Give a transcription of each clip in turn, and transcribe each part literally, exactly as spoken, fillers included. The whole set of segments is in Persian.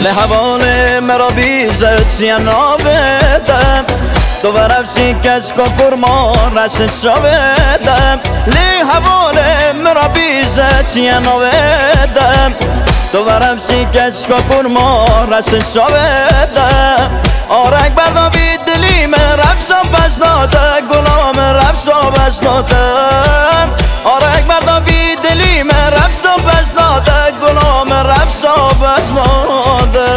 لحوال مرا بیزت سیانا بدم تو برفسی کشکا کرمان رشد شاودم لحوال مرا بیزت سیانا بدم تو برفسی کشکا کرمان رشد شاودم آرک برداوی دلی من رفشا بشناده گلام رفشا بشناده آرک برداوی دلی من رفشا بشناده گلام رفشا بشناده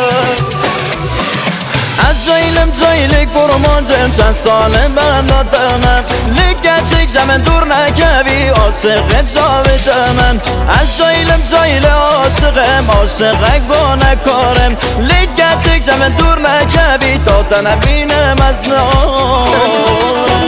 از جایلم جایلی کرمانجم چند ساله بندادم لگه جمن دور نکبی عاشق جاودم از جایلم جایل عاشقم عاشق گونه کارم لگه جمن دور نکبی تا تنبینم از نارم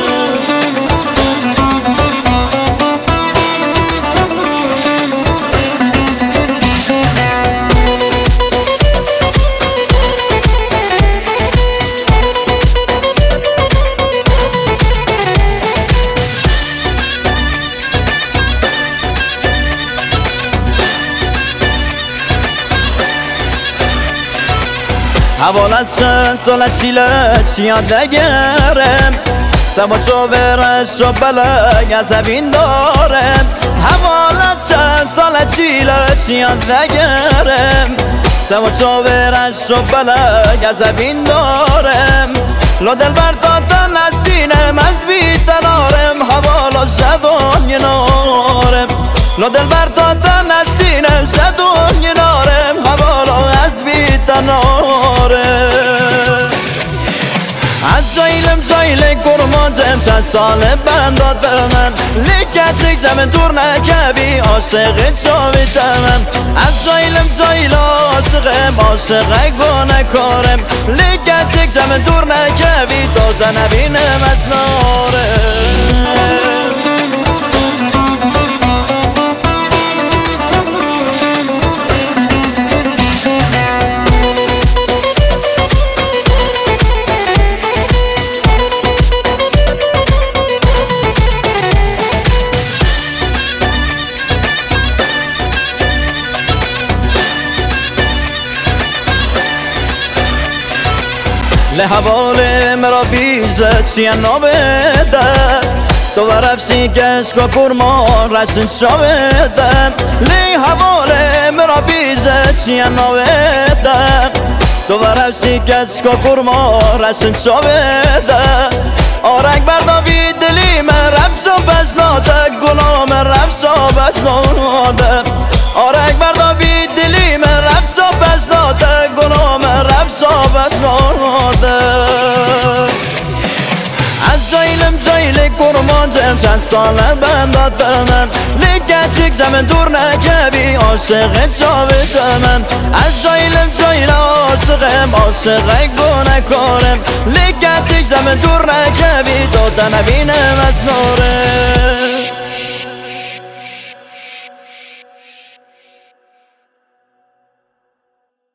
حوالت چند سالت چیلت چیان دگرم سبا چوورش و بلگ از اوین دارم حوالت چند سالت چیلت چیان دگرم سبا چوورش و بلگ از اوین دارم لو دل بردادن از دینم از بیتنارم حوالا شدون ینارم لو دل بردادن از دینم شدون ینارم حوالا از بیتنارم از جایلم جایل کرمانجم چند ساله بندادم لگه جمن دور نکبی عاشق جاودم از جایلم جایل عاشقم عاشق گونه کارم لگه جمن دور نکبی تا تنبینم از نارم لحوال مرا بیزت سیانا بدم تو برفسی کشکا کرمان رشد شاودم لحوال مرا بیزت سیانا بدم تو برفسی کشکا کرمان رشد شاودم آرک برداوی دلی من رفشا بشناده گلام رفشا بشناده آرک برداوی دلی من رفشا بشناده گلام رفشا بشناده از جایلم جایل کرمانجم چند ساله بندادم لگه جمن دور نکبی عاشق جاودم از جایلم جایل عاشقم عاشق گونه کارم لگه جمن دور نکبی تا تنبینم از نارم